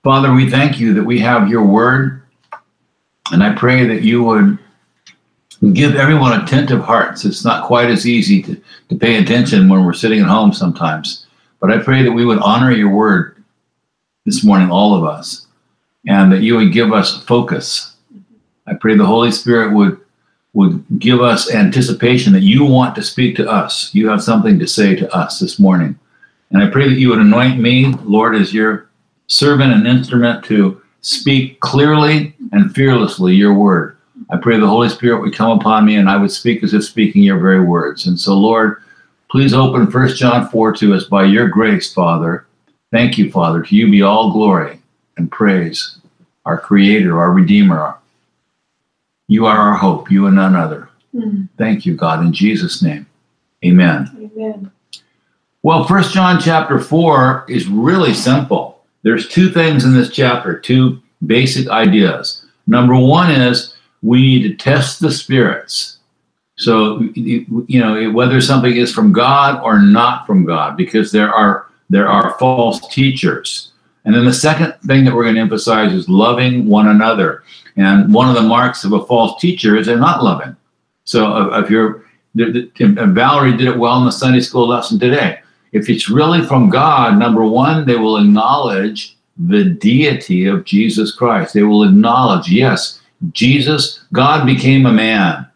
Father, we thank you that we have your word, and I pray that you would give everyone attentive hearts. It's not quite as easy to pay attention when we're sitting at home sometimes, but I pray that we would honor your word this morning, all of us, and that you would give us focus. I pray the Holy Spirit would give us anticipation that you want to speak to us. You have something to say to us this morning. And I pray that you would anoint me, Lord, as your servant and instrument to speak clearly and fearlessly your word. I pray the Holy Spirit would come upon me and I would speak as if speaking your very words. And so, Lord, please open 1 John 4 to us by your grace, Father. Thank you, Father. To you be all glory and praise, our Creator, our Redeemer. You are our hope, you and none other. Thank you, God, in Jesus' name. Amen. Amen. Well, 1 John chapter 4 is really simple. There's two things in this chapter, two basic ideas. Number one is we need to test the spirits. So, whether something is from God or not from God, because there are false teachers. And then the second thing that we're going to emphasize is loving one another. And one of the marks of a false teacher is they're not loving. So Valerie did it well in the Sunday school lesson today. If it's really from God, number one, they will acknowledge the deity of Jesus Christ. They will acknowledge, yes, God became a man.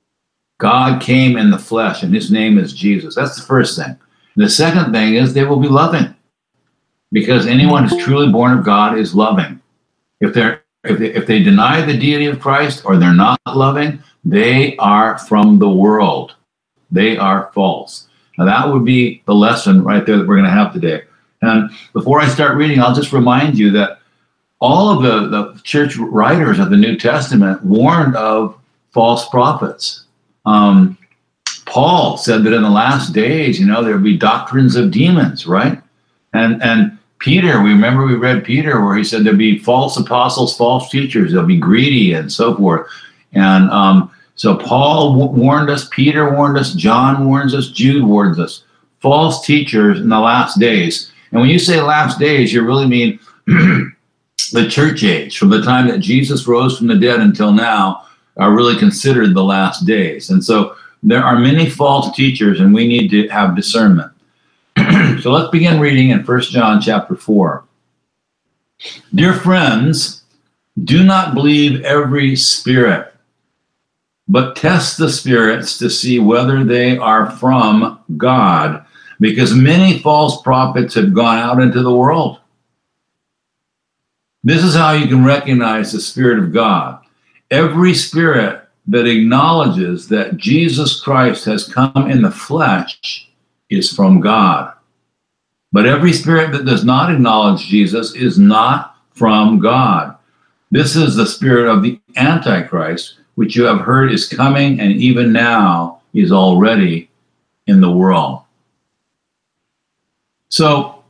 God came in the flesh, and his name is Jesus. That's the first thing. The second thing is they will be loving, because anyone who's truly born of God is loving. If they deny the deity of Christ or they're not loving, they are from the world. They are false. Now, that would be the lesson right there that we're going to have today. And before I start reading, I'll just remind you that all of the church writers of the New Testament warned of false prophets. Paul said that in the last days, there would be doctrines of demons, right? And Peter, we read Peter where he said there'd be false apostles, false teachers, they'll be greedy and so forth. And so Paul warned us, Peter warned us, John warns us, Jude warns us, false teachers in the last days. And when you say last days, you really mean the church age, from the time that Jesus rose from the dead until now, are really considered the last days. And so there are many false teachers, and we need to have discernment. So let's begin reading in 1 John chapter 4. Dear friends, do not believe every spirit, but test the spirits to see whether they are from God, because many false prophets have gone out into the world. This is how you can recognize the Spirit of God. Every spirit that acknowledges that Jesus Christ has come in the flesh is from God. But every spirit that does not acknowledge Jesus is not from God. This is the spirit of the Antichrist, which you have heard is coming and even now is already in the world. So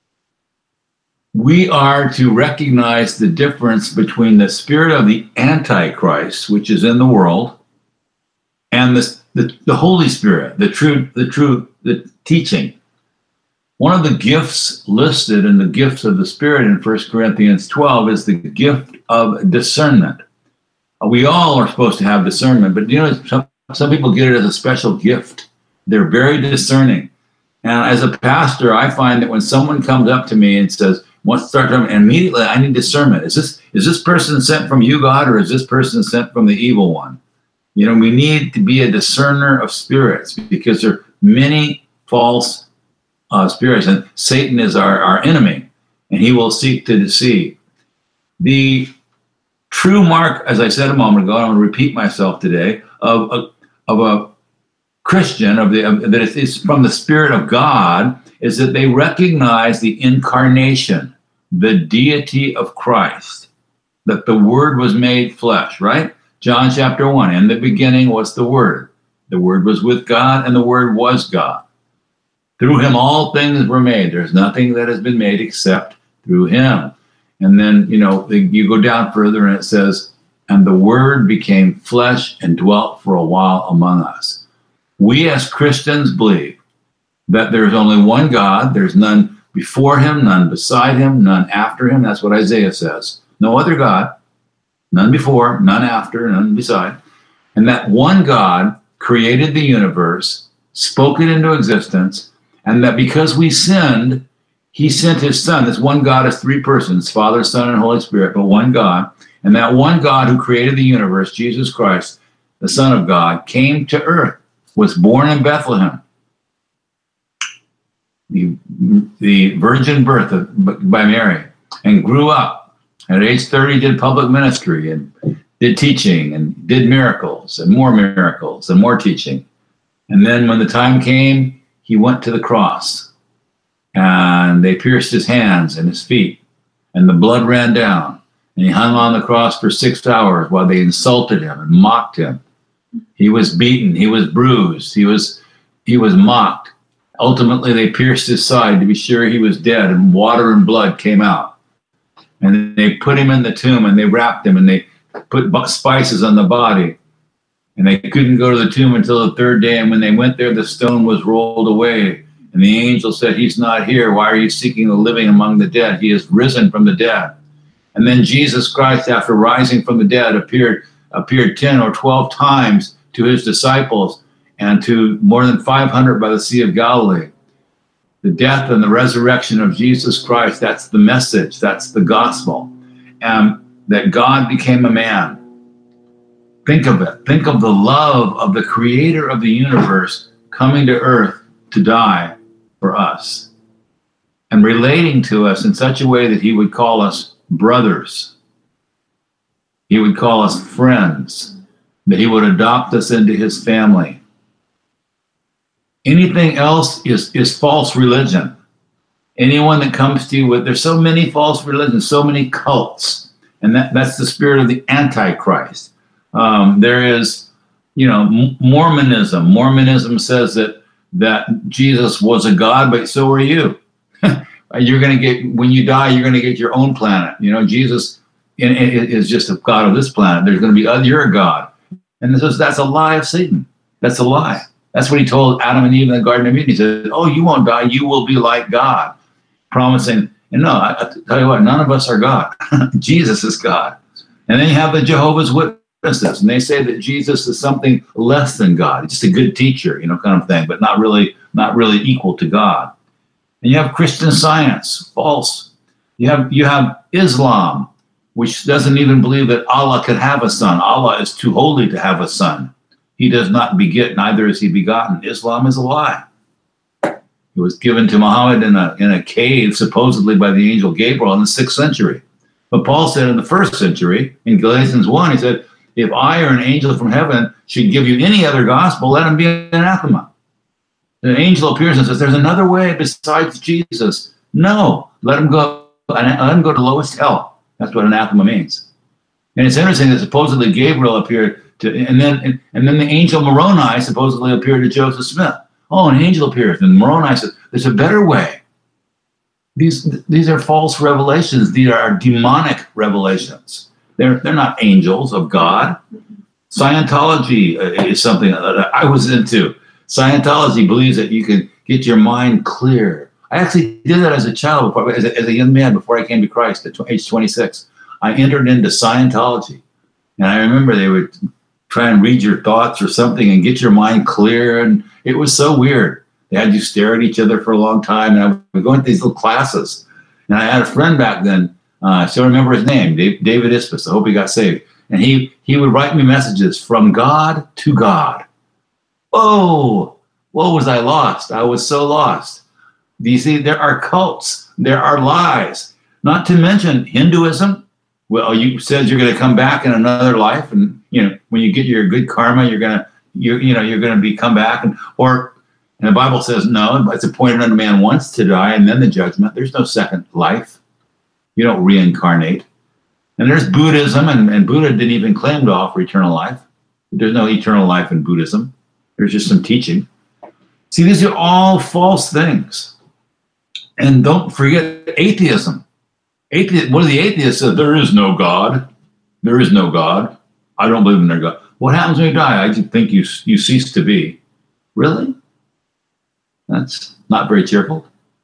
we are to recognize the difference between the spirit of the Antichrist, which is in the world, and the Holy Spirit, the teaching. One of the gifts listed in the gifts of the Spirit in 1 Corinthians 12 is the gift of discernment. We all are supposed to have discernment, but some people get it as a special gift. They're very discerning. And as a pastor, I find that when someone comes up to me and says, wants to start talking, immediately I need discernment. Is this person sent from you, God, or is this person sent from the evil one? We need to be a discerner of spirits, because there are many false spirits, and Satan is our enemy, and he will seek to deceive. The true mark, as I said a moment ago, I'm going to repeat myself today, of a Christian, that it's from the Spirit of God, is that they recognize the incarnation, the deity of Christ, that the Word was made flesh, right? John chapter 1, in the beginning was the Word. The Word was with God, and the Word was God. Through him all things were made. There's nothing that has been made except through him. And then, you go down further and it says, and the Word became flesh and dwelt for a while among us. We as Christians believe that there's only one God. There's none before him, none beside him, none after him. That's what Isaiah says. No other God, none before, none after, none beside. And that one God created the universe, spoke it into existence, and that because we sinned, he sent his son. This one God is three persons, Father, Son, and Holy Spirit, but one God. And that one God who created the universe, Jesus Christ, the Son of God, came to earth, was born in Bethlehem, the virgin birth by Mary, and grew up. At age 30, did public ministry and did teaching and did miracles and more teaching. And then when the time came, he went to the cross, and they pierced his hands and his feet, and the blood ran down, and he hung on the cross for 6 hours while they insulted him and mocked him. He was beaten, he was bruised, he was mocked. Ultimately, they pierced his side to be sure he was dead, and water and blood came out. And they put him in the tomb, and they wrapped him, and they put spices on the body. And they couldn't go to the tomb until the third day. And when they went there, the stone was rolled away. And the angel said, he's not here. Why are you seeking the living among the dead? He has risen from the dead. And then Jesus Christ, after rising from the dead, appeared 10 or 12 times to his disciples and to more than 500 by the Sea of Galilee. The death and the resurrection of Jesus Christ, that's the message, that's the gospel. And that God became a man. Think of it. Think of the love of the creator of the universe coming to earth to die for us and relating to us in such a way that he would call us brothers. He would call us friends, that he would adopt us into his family. Anything else is false religion. Anyone that comes to you with, there's so many false religions, so many cults, and that's the spirit of the Antichrist. There is, Mormonism. Mormonism says that Jesus was a god, but so are you. You're going to get, when you die, you're going to get your own planet. Jesus is just a god of this planet. There's going to be you're a god. And that's a lie of Satan. That's a lie. That's what he told Adam and Eve in the Garden of Eden. He said, oh, you won't die. You will be like God. Promising, and no, I tell you what, none of us are God. Jesus is God. And then you have the Jehovah's Witnesses, and they say that Jesus is something less than God. He's just a good teacher, kind of thing, but not really equal to God. And you have Christian Science, false. You have Islam, which doesn't even believe that Allah could have a son. Allah is too holy to have a son. He does not beget, neither is he begotten. Islam is a lie. It was given to Muhammad in a cave, supposedly by the angel Gabriel in the 6th century. But Paul said in the 1st century, in Galatians 1, he said, if I or an angel from heaven should give you any other gospel, let him be anathema. An angel appears and says, there's another way besides Jesus. No, let him go to lowest hell. That's what anathema means. And it's interesting that supposedly Gabriel appeared to, and then the angel Moroni supposedly appeared to Joseph Smith. Oh, an angel appears, and Moroni says, there's a better way. These are false revelations. These are demonic revelations. They're not angels of God. Scientology is something that I was into. Scientology believes that you can get your mind clear. I actually did that as a child, as a young man, before I came to Christ at age 26. I entered into Scientology. And I remember they would try and read your thoughts or something and get your mind clear. And it was so weird. They had you stare at each other for a long time. And I would go into these little classes. And I had a friend back then, I still remember his name, David Ispis. I hope he got saved. And he would write me messages from God to God. Oh, was I lost? I was so lost. Do you see, there are cults. There are lies. Not to mention Hinduism. Well, you said you're going to come back in another life. And, when you get your good karma, you're going to come back. And the Bible says, no, it's appointed unto man once to die and then the judgment. There's no second life. You don't reincarnate. And there's Buddhism, and Buddha didn't even claim to offer eternal life. There's no eternal life in Buddhism. There's just some teaching. See, these are all false things. And don't forget atheism. One of the atheists said, there is no God. There is no God. I don't believe in their God. What happens when you die? I think you cease to be. Really? That's not very cheerful.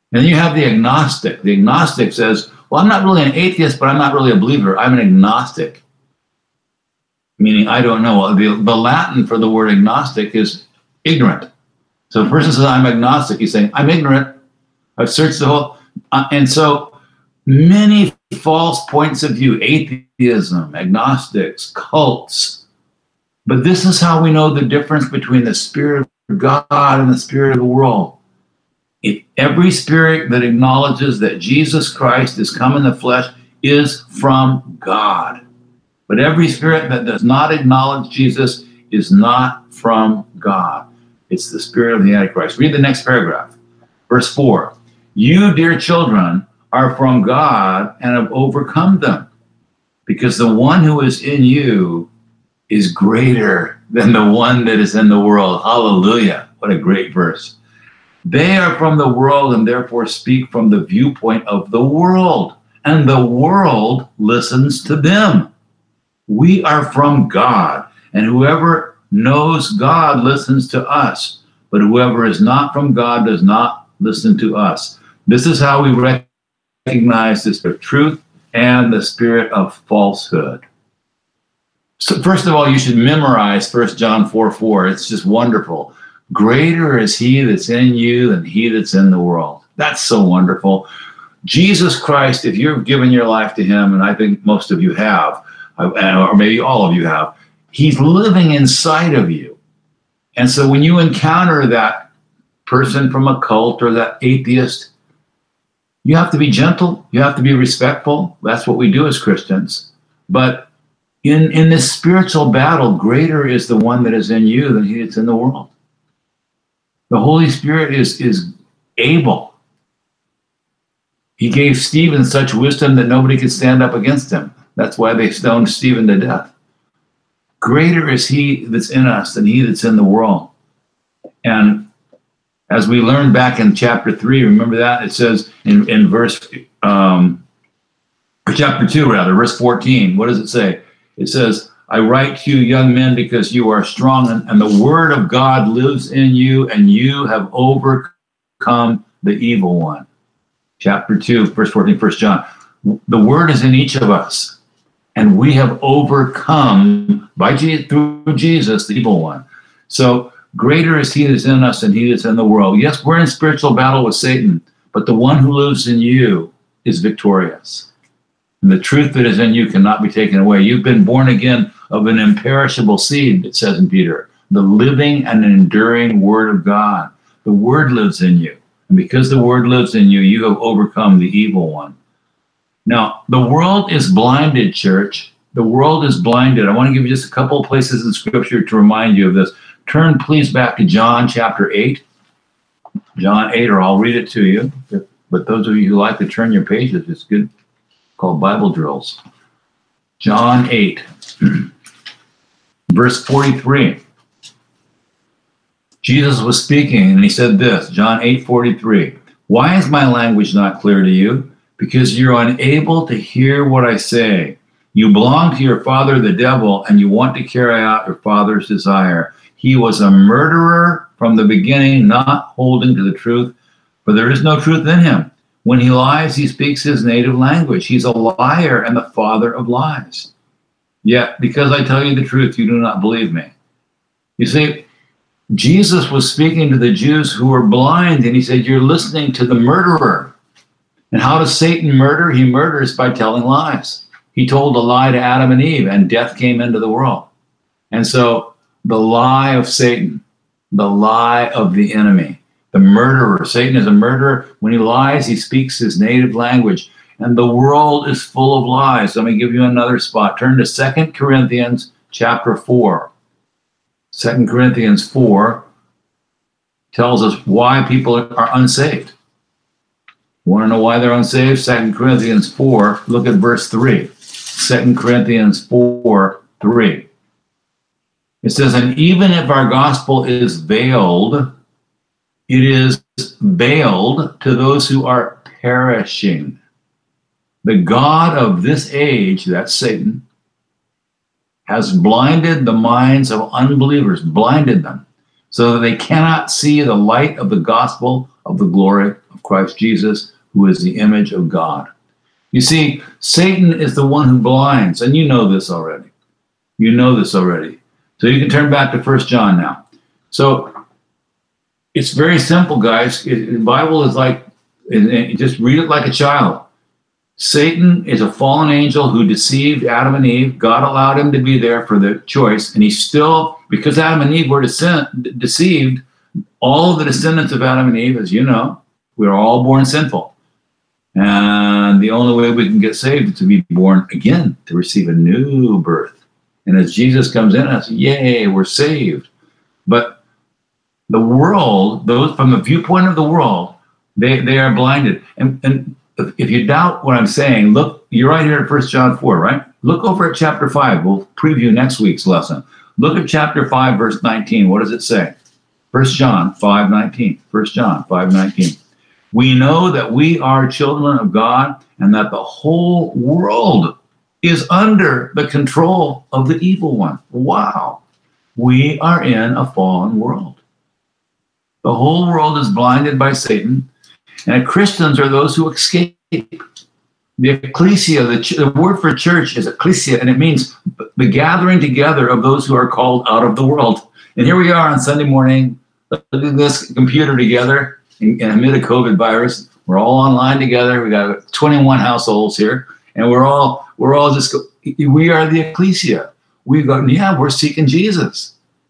And then you have the agnostic. The agnostic says, well, I'm not really an atheist, but I'm not really a believer. I'm an agnostic, meaning I don't know. The Latin for the word agnostic is ignorant. So a person says, I'm agnostic. He's saying, I'm ignorant. I've searched the whole. And so many false points of view, atheism, agnostics, cults. But this is how we know the difference between the Spirit of God and the spirit of the world. Every spirit that acknowledges that Jesus Christ is come in the flesh is from God. But every spirit that does not acknowledge Jesus is not from God. It's the spirit of the Antichrist. Read the next paragraph. Verse 4. You, dear children, are from God and have overcome them, because the one who is in you is greater than the one that is in the world. Hallelujah. What a great verse. They are from the world and therefore speak from the viewpoint of the world, and the world listens to them. We are from God, and whoever knows God listens to us, but whoever is not from God does not listen to us. This is how we recognize the spirit of truth and the spirit of falsehood. So first of all, you should memorize 1 John 4:4. It's just wonderful. Greater is he that's in you than he that's in the world. That's so wonderful. Jesus Christ, if you've given your life to him, and I think most of you have, or maybe all of you have, he's living inside of you. And so when you encounter that person from a cult or that atheist, you have to be gentle. You have to be respectful. That's what we do as Christians. But in this spiritual battle, greater is the one that is in you than he that's in the world. The Holy Spirit is able. He gave Stephen such wisdom that nobody could stand up against him. That's why they stoned Stephen to death. Greater is he that's in us than he that's in the world. And as we learned back in chapter 3, remember that? It says in chapter 2, verse 14, what does it say? It says, I write to you, young men, because you are strong, and the word of God lives in you, and you have overcome the evil one. Chapter 2, verse 14, 1 John. The word is in each of us, and we have overcome through Jesus, the evil one. So greater is he that's in us than he that's in the world. Yes, we're in spiritual battle with Satan, but the one who lives in you is victorious. And the truth that is in you cannot be taken away. You've been born again of an imperishable seed, it says in Peter, the living and enduring word of God. The word lives in you. And because the word lives in you, you have overcome the evil one. Now, the world is blinded, church. The world is blinded. I want to give you just a couple of places in Scripture to remind you of this. Turn, please, back to John chapter 8. John 8, or I'll read it to you. But those of you who like to turn your pages, it's good. Called Bible drills. John 8, verse 43. Jesus was speaking, and he said this, John 8:43. Why is my language not clear to you? Because you're unable to hear what I say. You belong to your father, the devil, and you want to carry out your father's desire. He was a murderer from the beginning, not holding to the truth, for there is no truth in him. When he lies, he speaks his native language. He's a liar and the father of lies. Yet, because I tell you the truth, you do not believe me. You see, Jesus was speaking to the Jews who were blind, and he said, you're listening to the murderer. And how does Satan murder? He murders by telling lies. He told a lie to Adam and Eve, and death came into the world. And so the lie of Satan, the lie of the enemy, the murderer. Satan is a murderer. When he lies, he speaks his native language. And the world is full of lies. Let me give you another spot. Turn to 2 Corinthians chapter 4. 2 Corinthians 4 tells us why people are unsaved. You want to know why they're unsaved? 2 Corinthians 4, look at verse 3. 2 Corinthians 4, 3. It says, and even if our gospel is veiled, it is veiled to those who are perishing. The God of this age, that's Satan, has blinded the minds of unbelievers, blinded them, so that they cannot see the light of the gospel of the glory of Christ Jesus, who is the image of God. You see, Satan is the one who blinds, and you know this already. You know this already. So you can turn back to 1 John now. So it's very simple, guys. The Bible is like, just read it like a child. Satan is a fallen angel who deceived Adam and Eve. God allowed him to be there for the choice. And he still, because Adam and Eve were deceived, all of the descendants of Adam and Eve, as you know, we are all born sinful. And the only way we can get saved is to be born again, to receive a new birth. And as Jesus comes in, I say, yay, we're saved. But the world, those from the viewpoint of the world, they are blinded. And if you doubt what I'm saying, look, you're right here at 1 John 4, right? Look over at chapter 5. We'll preview next week's lesson. Look at chapter 5, verse 19. What does it say? 1 John 5:19. 1 John 5:19. We know that we are children of God and that the whole world is under the control of the evil one. Wow. We are in a fallen world. The whole world is blinded by Satan, and Christians are those who escape. The ecclesia, the word for church is ecclesia, and it means the gathering together of those who are called out of the world. And here we are on Sunday morning, putting this computer together amid a COVID virus. We're all online together. We got 21 households here, and we're all just, we are the ecclesia. We go, yeah, we're seeking Jesus.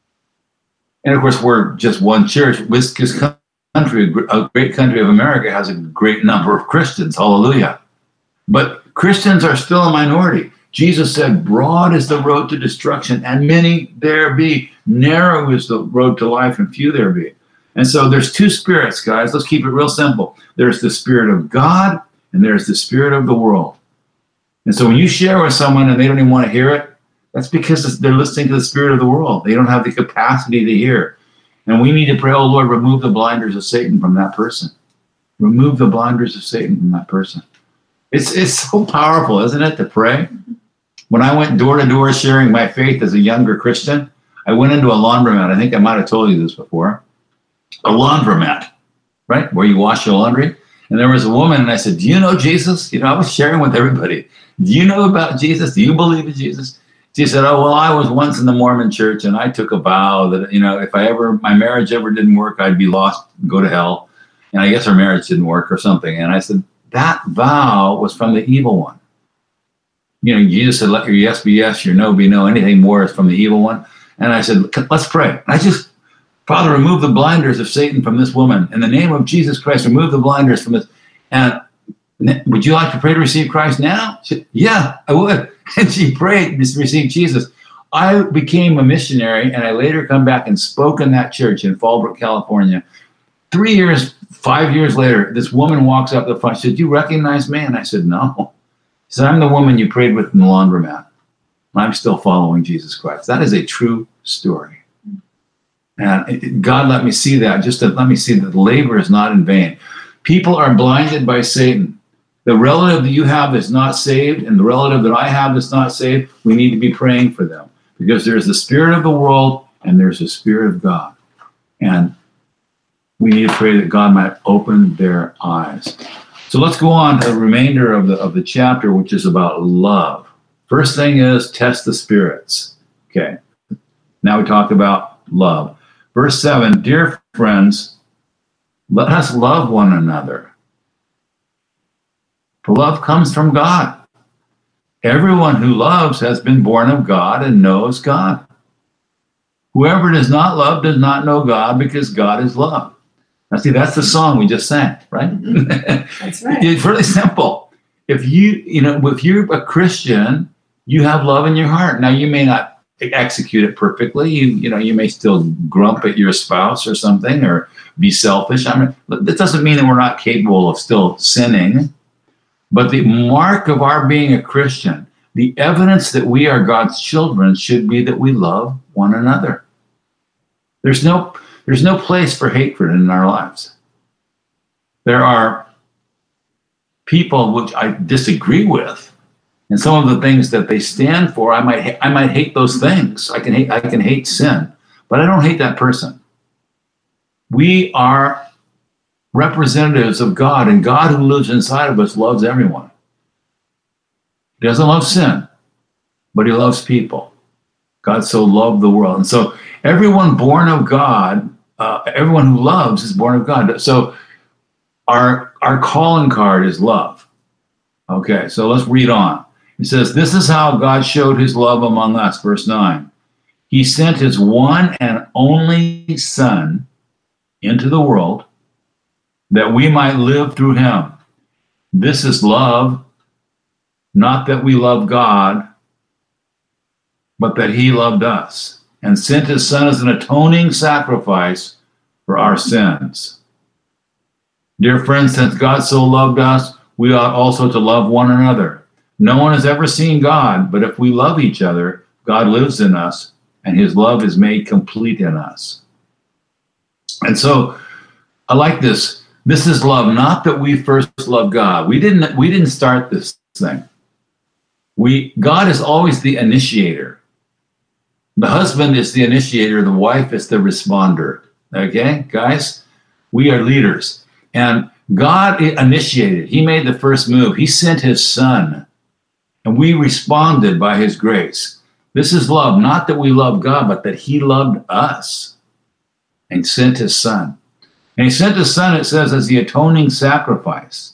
And of course, we're just one church. This country, a great country of America, has a great number of Christians. Hallelujah. But Christians are still a minority. Jesus said, broad is the road to destruction, and many there be. Narrow is the road to life, and few there be. And so there's two spirits, guys. Let's keep it real simple. There's the Spirit of God, and there's the spirit of the world. And so when you share with someone and they don't even want to hear it, that's because they're listening to the spirit of the world. They don't have the capacity to hear. And we need to pray, oh Lord, remove the blinders of Satan from that person. Remove the blinders of Satan from that person. It's so powerful, isn't it, to pray? When I went door to door sharing my faith as a younger Christian, I went into a laundromat. I think I might have told you this before. A laundromat, right? Where you wash your laundry. And there was a woman, and I said, do you know Jesus? You know, I was sharing with everybody. Do you know about Jesus? Do you believe in Jesus? She said, oh, well, I was once in the Mormon church, and I took a vow that, you know, if my marriage ever didn't work, I'd be lost and go to hell. And I guess her marriage didn't work or something. And I said, that vow was from the evil one. You know, Jesus said, let your yes be yes, your no be no. Anything more is from the evil one. And I said, let's pray. And Father, remove the blinders of Satan from this woman. In the name of Jesus Christ, remove the blinders from this. And would you like to pray to receive Christ now? She said, yeah, I would. And she prayed to receive Jesus. I became a missionary, and I later come back and spoke in that church in Fallbrook, California. 5 years later, this woman walks up the front. She said, do you recognize me? And I said, no. She said, I'm the woman you prayed with in the laundromat. I'm still following Jesus Christ. That is a true story. And God let me see that, just to let me see that the labor is not in vain. People are blinded by Satan. The relative that you have that's not saved, and the relative that I have that's not saved, we need to be praying for them, because there's the spirit of the world and there's the spirit of God. And we need to pray that God might open their eyes. So let's go on to the remainder of the chapter, which is about love. First thing is test the spirits. Okay. Now we talk about love. Verse 7, dear friends, let us love one another. For love comes from God. Everyone who loves has been born of God and knows God. Whoever does not love does not know God, because God is love. Now, see, that's the song we just sang, right? That's right. It's really simple. If you're a Christian, you have love in your heart. Now, you may not execute it perfectly. You may still grump at your spouse or something, or be selfish. That doesn't mean that we're not capable of still sinning. But the mark of our being a Christian, the evidence that we are God's children, should be that we love one another. There's no place for hatred in our lives. There are people which I disagree with, and some of the things that they stand for, I might hate those things. I can hate sin, but I don't hate that person. We are representatives of God, and God who lives inside of us loves everyone. He doesn't love sin, but he loves people. God so loved the world. And so everyone born of God, everyone who loves is born of God. So our calling card is love. Okay, so let's read on. It says, this is how God showed his love among us, verse 9. He sent his one and only Son into the world that we might live through him. This is love, not that we love God, but that he loved us and sent his Son as an atoning sacrifice for our sins. Dear friends, since God so loved us, we ought also to love one another. No one has ever seen God, but if we love each other, God lives in us, and his love is made complete in us. And so I like this. This is love, not that we first loved God. We didn't start this thing. God is always the initiator. The husband is the initiator, the wife is the responder. Okay, guys? We are leaders. And God initiated. He made the first move. He sent his Son, and we responded by his grace. This is love, not that we love God, but that he loved us and sent his Son. And he sent his Son, it says, as the atoning sacrifice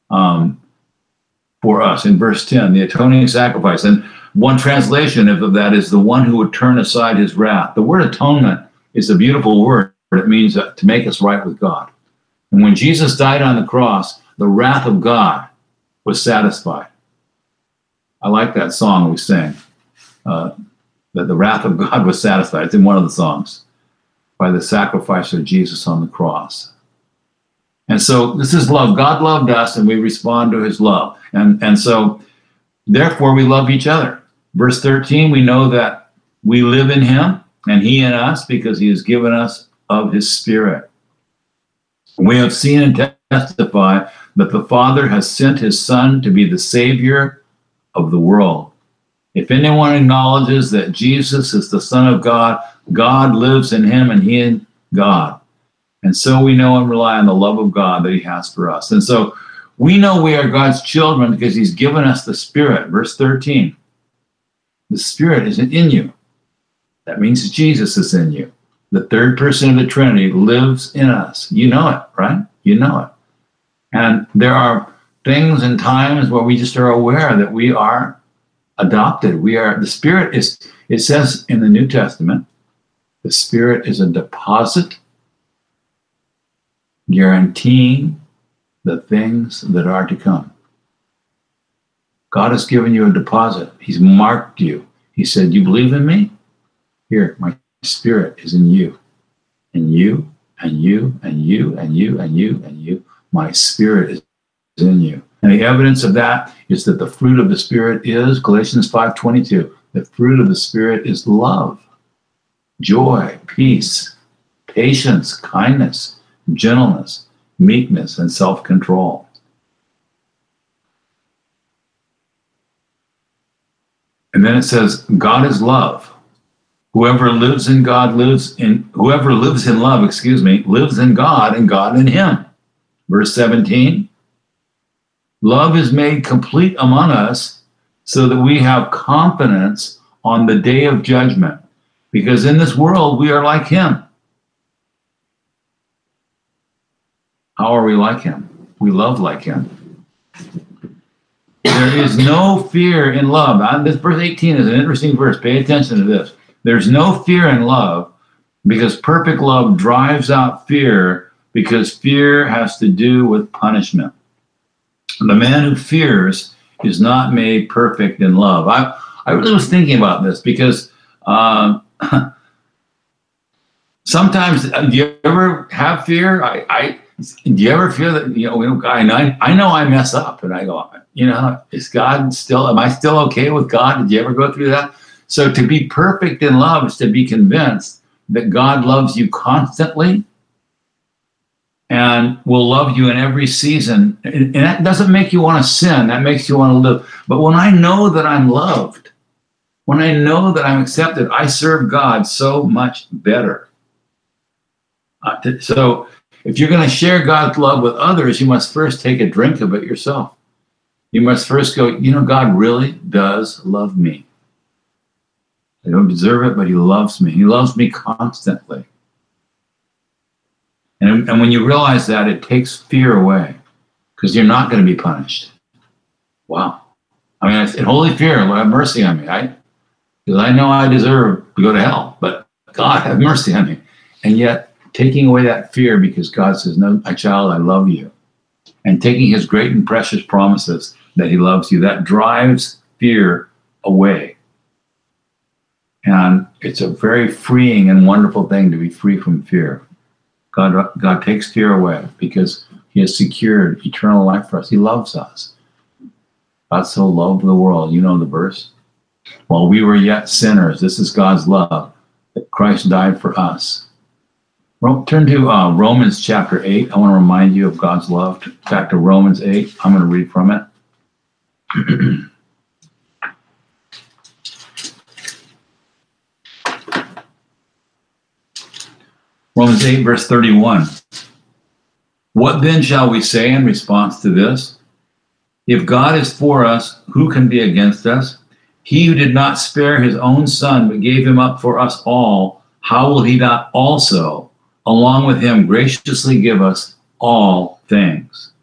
for us. In verse 10, the atoning sacrifice. And one translation of that is the one who would turn aside his wrath. The word atonement is a beautiful word. It means to make us right with God. And when Jesus died on the cross, the wrath of God was satisfied. I like that song we sang, that the wrath of God was satisfied. It's in one of the songs, by the sacrifice of Jesus on the cross. And so this is love. God loved us, and we respond to his love. And so, therefore, we love each other. Verse 13, we know that we live in him, and he in us, because he has given us of his Spirit. We have seen and testify that the Father has sent his Son to be the Savior of the world. If anyone acknowledges that Jesus is the Son of God, God lives in him and he in God. And so we know and rely on the love of God that he has for us. And so we know we are God's children because he's given us the Spirit. Verse 13, the Spirit is in you. That means Jesus is in you. The third person of the Trinity lives in us. You know it, right? You know it. And there are things and times where we just are aware that we are adopted. The Spirit is, it says in the New Testament, the Spirit is a deposit guaranteeing the things that are to come. God has given you a deposit. He's marked you. He said, you believe in me? Here, my Spirit is in you, and you, and you, and you, and you, and you, and you. My Spirit is in you. And the evidence of that is that the fruit of the Spirit is, Galatians 5:22, the fruit of the Spirit is love, joy, peace, patience, kindness, gentleness, meekness, and self-control. And then it says, God is love. Whoever lives in love, lives in God and God in him. Verse 17, love is made complete among us so that we have confidence on the day of judgment, because in this world we are like him. How are we like him? We love like him. There is no fear in love. This verse 18 is an interesting verse. Pay attention to this. There's no fear in love because perfect love drives out fear, because fear has to do with punishment. The man who fears is not made perfect in love. I really was thinking about this because sometimes, do you ever have fear? Do you ever feel that, I know I mess up and I go, is God still, am I still okay with God? Did you ever go through that? So to be perfect in love is to be convinced that God loves you constantly and will love you in every season. And that doesn't make you want to sin. That makes you want to live. But when I know that I'm loved, when I know that I'm accepted, I serve God so much better. So if you're going to share God's love with others, you must first take a drink of it yourself. You must first go, God really does love me. I don't deserve it, but he loves me. He loves me constantly. And when you realize that, it takes fear away because you're not going to be punished. Wow. I mean, in holy fear, Lord, have mercy on me. Because I know I deserve to go to hell, but God, have mercy on me. And yet, taking away that fear because God says, no, my child, I love you. And taking his great and precious promises that he loves you, that drives fear away. And it's a very freeing and wonderful thing to be free from fear. God takes fear away because he has secured eternal life for us. He loves us. God so loved the world. You know the verse. While we were yet sinners, this is God's love, that Christ died for us. Turn to Romans chapter 8. I want to remind you of God's love. Back to Romans 8. I'm going to read from it. Romans 8, verse 31. What then shall we say in response to this? If God is for us, who can be against us? He who did not spare his own son, but gave him up for us all, how will he not also, along with him, graciously give us all things?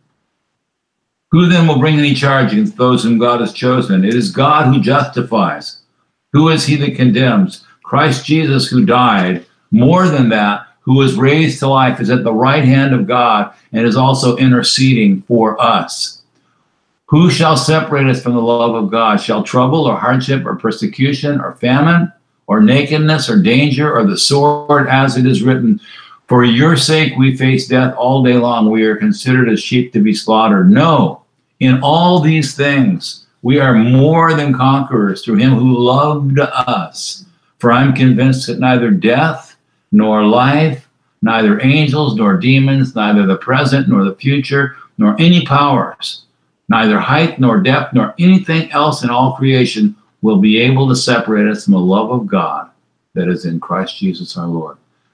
Who then will bring any charge against those whom God has chosen? It is God who justifies. Who is he that condemns? Christ Jesus, who died. More than that, who was raised to life, is at the right hand of God and is also interceding for us. Who shall separate us from the love of God? Shall trouble or hardship or persecution or famine or nakedness or danger or the sword, as it is written, for your sake we face death all day long. We are considered as sheep to be slaughtered. No, in all these things we are more than conquerors through him who loved us. For I'm convinced that neither death nor life, neither angels nor demons, neither the present nor the future, nor any powers, neither height nor depth, nor anything else in all creation will be able to separate us from the love of God that is in Christ Jesus our Lord.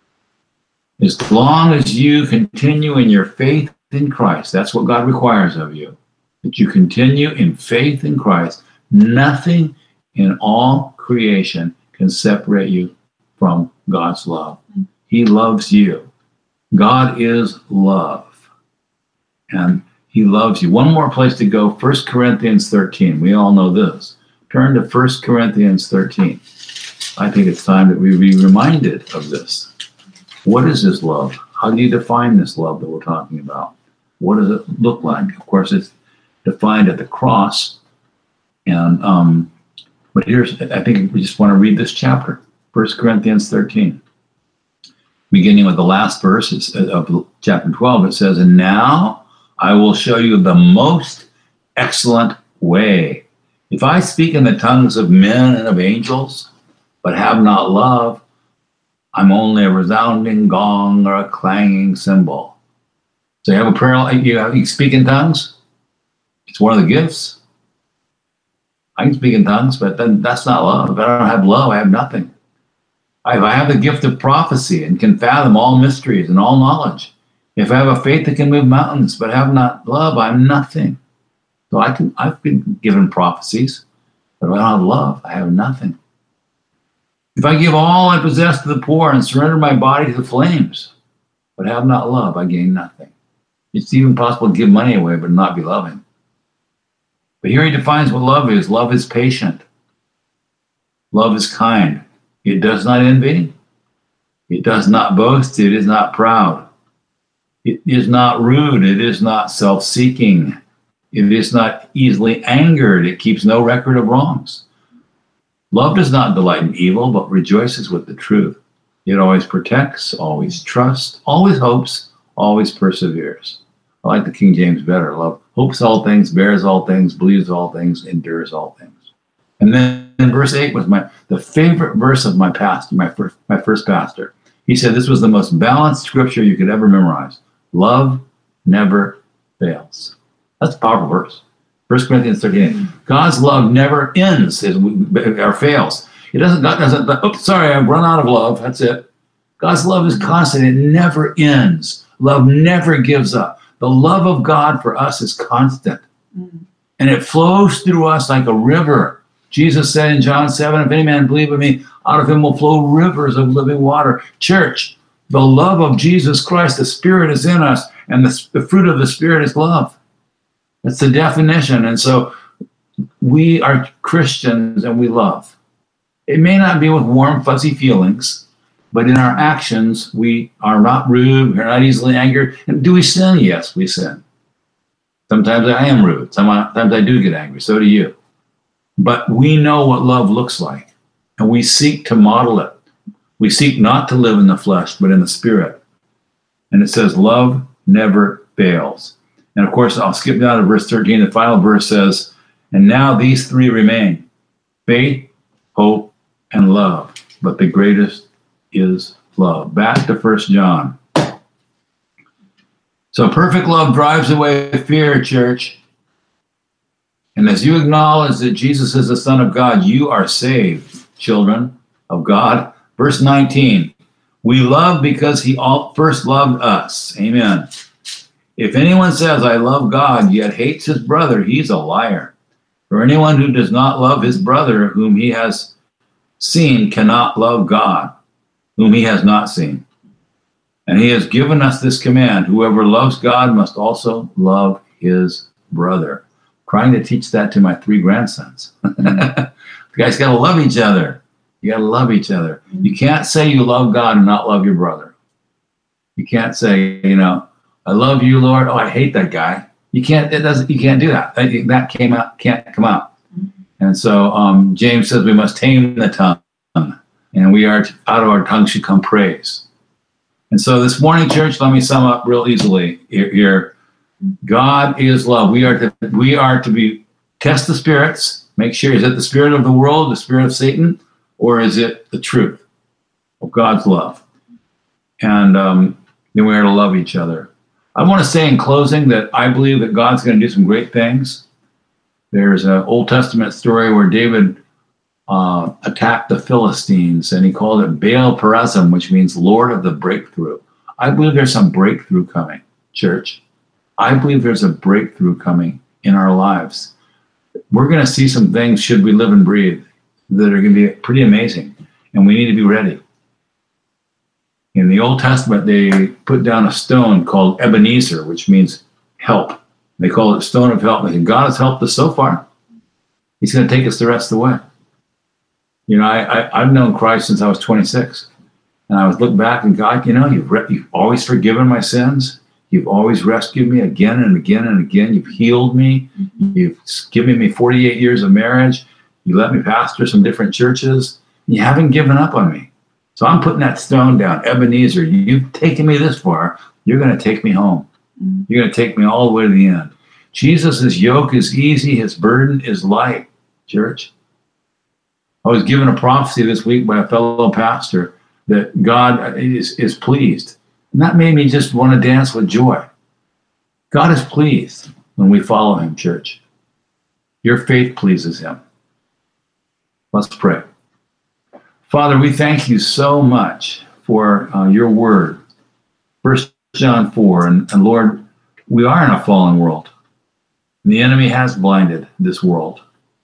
As long as you continue in your faith in Christ, that's what God requires of you, that you continue in faith in Christ. Nothing in all creation can separate you from God's love. He loves you. God is love. And he loves you. One more place to go, 1 Corinthians 13. We all know this. Turn to 1 Corinthians 13. I think it's time that we be reminded of this. What is this love? How do you define this love that we're talking about? What does it look like? Of course, it's defined at the cross. And but I think we just want to read this chapter, 1 Corinthians 13. Beginning with the last verse of chapter 12, it says, and now I will show you the most excellent way. If I speak in the tongues of men and of angels, but have not love, I'm only a resounding gong or a clanging cymbal. So you have a prayer, you speak in tongues. It's one of the gifts. I can speak in tongues, but then that's not love. If I don't have love, I have nothing. If I have the gift of prophecy and can fathom all mysteries and all knowledge, if I have a faith that can move mountains but have not love, I'm nothing. So I've been given prophecies, but if I don't have love, I have nothing. If I give all I possess to the poor and surrender my body to the flames, but have not love, I gain nothing. It's even possible to give money away but not be loving. But here he defines what love is. Love is patient. Love is kind. It does not envy. It does not boast. It is not proud. It is not rude. It is not self-seeking. It is not easily angered. It keeps no record of wrongs. Love does not delight in evil, but rejoices with the truth. It always protects, always trusts, always hopes, always perseveres. I like the King James better. Love hopes all things, bears all things, believes all things, endures all things. And then in verse 8 was the favorite verse of my pastor, my first pastor. He said this was the most balanced scripture you could ever memorize. Love never fails. That's a powerful verse. 1 Corinthians 13. God's love never ends or fails. It doesn't. God doesn't. Oops, sorry, I've run out of love. That's it. God's love is constant. It never ends. Love never gives up. The love of God for us is constant. And it flows through us like a river. Jesus said in John 7, if any man believe in me, out of him will flow rivers of living water. Church, the love of Jesus Christ, the Spirit is in us, and the fruit of the Spirit is love. That's the definition. And so we are Christians and we love. It may not be with warm, fuzzy feelings, but in our actions, we are not rude, we're not easily angered. And do we sin? Yes, we sin. Sometimes I am rude. Sometimes I do get angry. So do you. But we know what love looks like, and we seek to model it. We seek not to live in the flesh, but in the Spirit. And it says, love never fails. And of course, I'll skip down to verse 13. The final verse says, and now these three remain, faith, hope, and love. But the greatest is love. Back to 1 John. So perfect love drives away fear, church. And as you acknowledge that Jesus is the Son of God, you are saved, children of God. Verse 19, we love because he first loved us. Amen. If anyone says, I love God, yet hates his brother, he's a liar. For anyone who does not love his brother whom he has seen cannot love God, whom he has not seen. And he has given us this command, whoever loves God must also love his brother. Trying to teach that to my 3 grandsons. You guys got to love each other. You got to love each other. You can't say you love God and not love your brother. You can't say, I love you, Lord. Oh, I hate that guy. You can't do that. That can't come out. And so James says we must tame the tongue, and we are out of our tongue should come praise. And so this morning, church, let me sum up real easily here. God is love. We are to test the spirits, make sure, is it the spirit of the world, the spirit of Satan, or is it the truth of God's love? And then we are to love each other. I want to say in closing that I believe that God's going to do some great things. There's an Old Testament story where David attacked the Philistines, and he called it Baal Perazim, which means Lord of the breakthrough. I believe there's some breakthrough coming, church. I believe there's a breakthrough coming in our lives. We're going to see some things, should we live and breathe, that are going to be pretty amazing, and we need to be ready. In the Old Testament, they put down a stone called Ebenezer, which means help. They call it stone of help. And God has helped us so far. He's going to take us the rest of the way. I've known Christ since I was 26. And I was looking back and God, you've always forgiven my sins. You've always rescued me again and again and again. You've healed me. You've given me 48 years of marriage. You let me pastor some different churches. You haven't given up on me. So I'm putting that stone down. Ebenezer, you've taken me this far. You're going to take me home. You're going to take me all the way to the end. Jesus' yoke is easy. His burden is light, church. I was given a prophecy this week by a fellow pastor that God is pleased. And that made me just want to dance with joy. God is pleased when we follow him, church. Your faith pleases him. Let's pray. Father, we thank you so much for your word. 1 John 4, and Lord, we are in a fallen world. The enemy has blinded this world.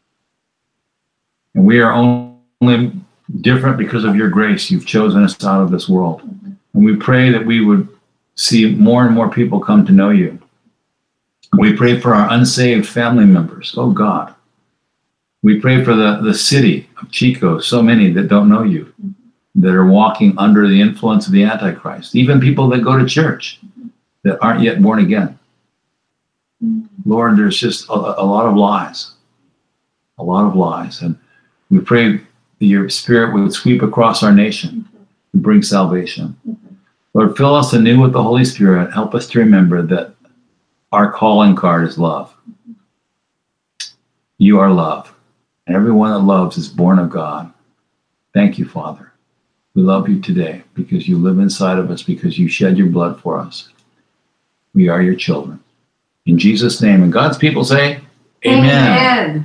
And we are only different because of your grace. You've chosen us out of this world. And we pray that we would see more and more people come to know you. We pray for our unsaved family members. Oh, God. We pray for the city of Chico, so many that don't know you, that are walking under the influence of the Antichrist, even people that go to church that aren't yet born again. Lord, there's just a lot of lies, and we pray that your Spirit would sweep across our nation and bring salvation. Lord, fill us anew with the Holy Spirit. Help us to remember that our calling card is love. You are love. And everyone that loves is born of God. Thank you, Father. We love you today because you live inside of us, because you shed your blood for us. We are your children. In Jesus' name. And God's people say, Amen. Amen.